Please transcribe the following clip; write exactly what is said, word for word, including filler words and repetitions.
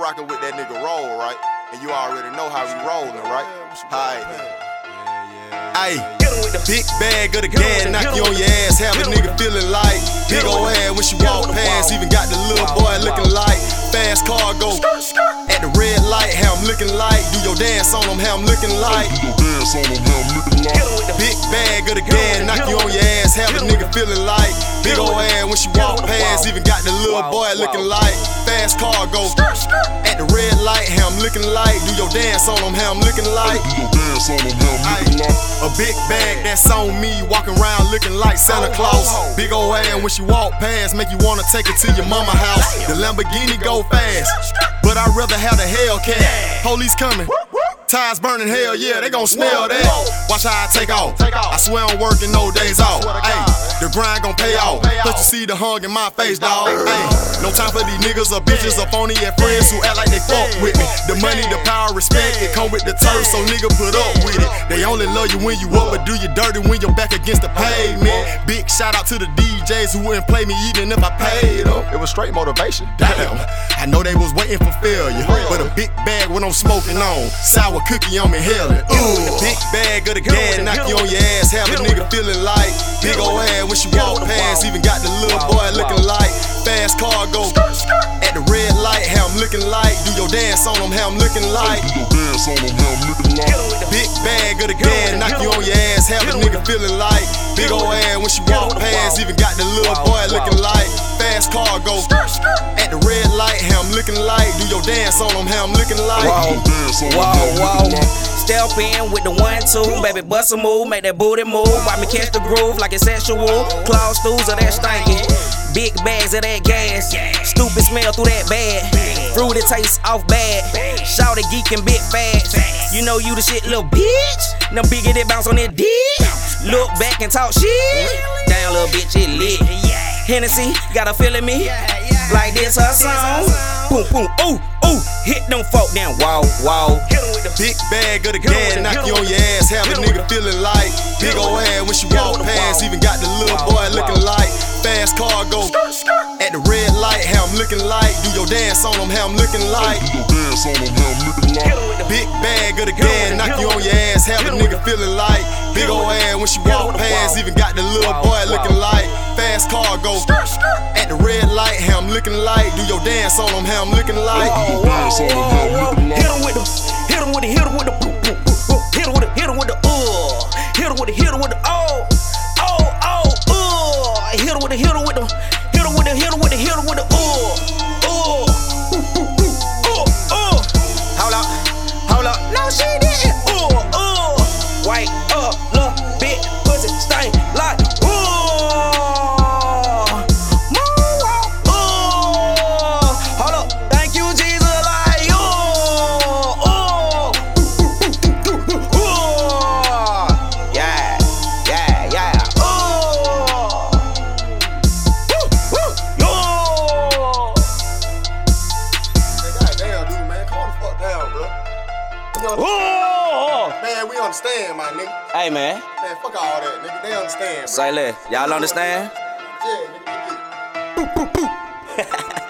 rocking with that nigga Roll, right? And you already know how we rollin', right? Hi. Ayy, big bag of the gas, knock you on your ass, have a nigga feeling like big ol' ass when she walk past, even got the little boy looking like fast car go at the red light, how I'm looking like, do your dance on them, how I'm looking like. Big bag of the gas, knock you on your ass, have a nigga feeling like big ol' ass when she walk past, even got the little boy looking like fast car go at the red light, how I'm looking like, do your dance on them, how I'm looking like. A big bag that's on me, walking around looking like Santa Claus. Big ol' ass when she walk past, make you wanna take it to your mama house. The Lamborghini go fast, but I'd rather have the Hellcat. Police coming, tires burning, hell yeah, they gon' smell that. Watch how I take off, I swear I'm working no days off. Ayy, the grind gon' pay off, plus you see the hung in my face, dawg. Ayy, no time for these niggas or bitches or phony and friends who act like they fuck with me. The money, the power, respect, it come with the turf, so nigga put up with it. They only love you when you up, but do you dirty when you're back against the pavement. Big shout out to the D Js who wouldn't play me even if I paid them. It was straight motivation. Damn, I know they was waiting for failure, but a big bag when I'm smoking on, sour cookie I'm inhaling. Ooh, big bag of the gas, knock you on your ass, have a nigga feeling like big ol' ass when she walk past, even got the little boy looking like fast car go at the red light, how I'm looking like, do your dance on them, how I'm looking like. Big bag of the gas, knock you on your ass, have a nigga feeling like big ol' ass when she walk past, even got the little boy looking like fast car go at the red light, how I'm looking like, do your dance on them, how I'm looking like. Wow, wow, wow. Step in with the one two, baby bust a move, make that booty move, watch me catch the groove like it's sexual. Claws throughs of that stanky, big bags of that gas, stupid smell through that bag, fruity taste off bad, shout it geekin' big fast. You know you the shit, little bitch. Them biggie that bounce on that dick. Look back and talk shit. Damn, little bitch, it lit. Hennessy, got a feeling me. Like this her song. Boom, boom, ooh, ooh. Hit them folk down, wow, wow. Big bag of the gas, knock you on your ass, have a nigga feeling like big ol' ass when she walk past, even got the little boy looking like fast car go at the red light, how I'm looking like, do your dance on them, how I'm looking like. Big bag of the gas, knock you on your ass, have a nigga feeling like big ol' ass when she walk past, even got the little boy looking like fast car go at the red light, how I'm looking like, do your dance on them, how I'm looking like. Hit 'em with the, hit 'em with the, hit 'em with the, hit 'em with the, hit 'em with the, uh, hit 'em with the, hit 'em with the, oh, oh, oh, uh, hit 'em with the, hit 'em with the, hit 'em with the, hit 'em with the, hit 'em with the, uh, uh, uh, uh. Hold up, hold up, no she didn't, uh, uh, white, uh, look, big pussy, stain like, uh, moonwalk, uh, hold up, thank you Jesus, like, uh, uh, uh, yeah, yeah, yeah, uh, uh, Goddamn, dude, man, calm the fuck down, bro. uh, Man, we understand, my nigga. hey man, Man, fuck all that, nigga. They understand, bro. say less, y'all understand? Yeah, nigga, get it.